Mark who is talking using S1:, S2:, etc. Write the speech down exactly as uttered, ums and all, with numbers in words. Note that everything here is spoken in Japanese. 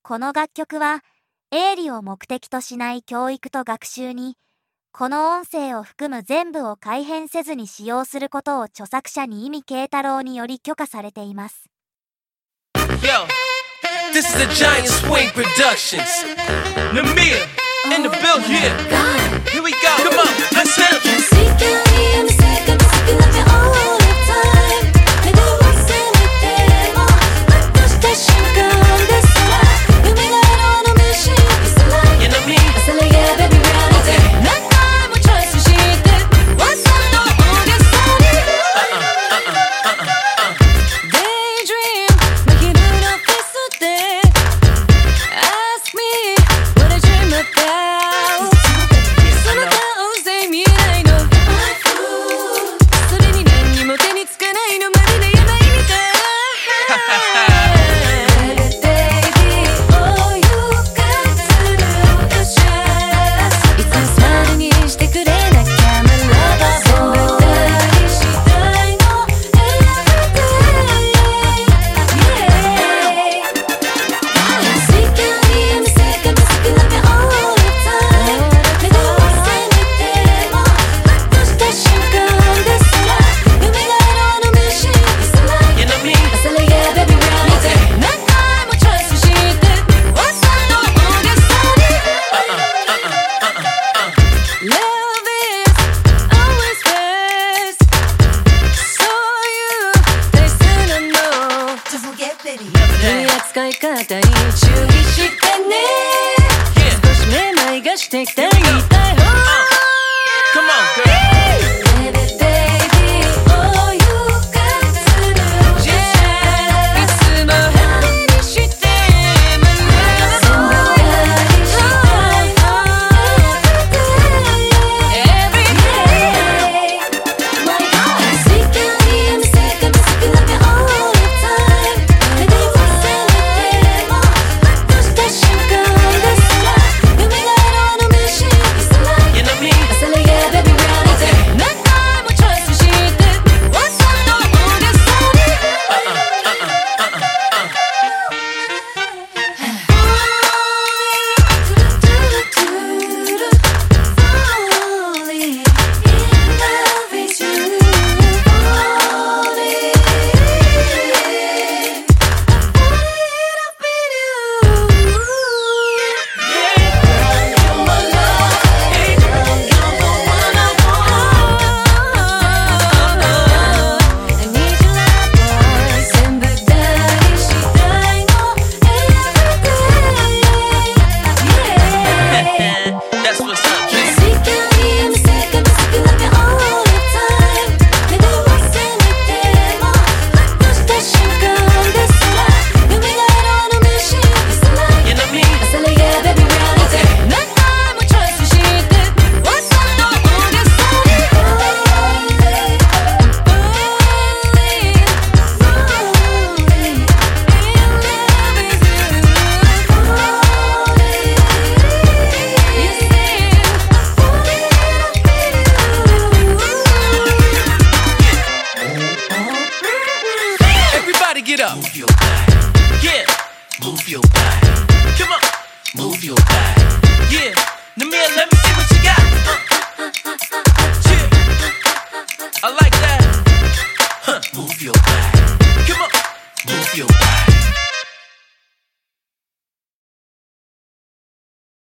S1: この楽曲は営利を目的としない教育と学習に、この音声を含む全部を改変せずに使用することを著作者に意味慶太郎により許可されています。
S2: Yo, this is the Giant Swing Productions. Namir in the build here. Here we go. Come on, let's hit it.
S3: Can't see, can't hear me, say, can't see, love me all the time. I do what's in the demo. ふとした瞬間ですら、夢があるあのミシン。It's like,
S2: You know me?
S3: I say, yeah, baby, reality. 何回もチョイスして、わざと大げさに。Daydream, 真昼のフェスで Ask me what I dream about. その顔で見えないの。それに何にも手につかないの。まるで病みたい。Baby, all you got to do is just いつもスマイルにしてくれなきゃ My lover boy 全部大したいの Everyday Yeah Can't see, can't hear me, say, can't see, love me all the time. 目が合わせなくてもふとした瞬間ですら夢があるあのミシン It's like
S2: You know me?
S3: I say, yeah, baby, reality. 何回もチョイスしてわざと大げさに Love is always best. So you listen and know.
S4: To forget, baby.
S3: 取り扱い方に注意してね。
S2: Yeah.
S3: 少しめまいがしてきた言いたい方
S2: Come on, girl.
S3: Baby, baby, all you got to do is just いつもハリにしてMy lover boy 全部大したいの Everyday My God Can't see, can't hear me, say, can't see, love me all the time. 目が合わせなくてもふとした瞬間ですら夢があるあのミシン It's like
S2: You know me?
S3: I say, yeah, baby, reality. 何回もチョイスしてわざと大げさに Falling in love with you. Falling up in you. You're my love. Hey girl, you're the one I want. I need your love, boy. 全部大したいの Everyday Yeah
S2: That's what's up,
S3: Can't
S2: baby.
S3: see, can't hear me, say, can't see, love me all the time. 目が合わせなくてもふとした瞬間ですら夢があるあのミシン It's like
S2: You know me?
S3: I say, yeah, baby, reality. 何回もチョイスしてわざと大げさに Falling, falling, falling in love with you. Falling, you sing, falling up in you.
S2: Everybody get up. Move your body. Yeah. Move your body. Come on. Move your body. Yeah. Namir, let me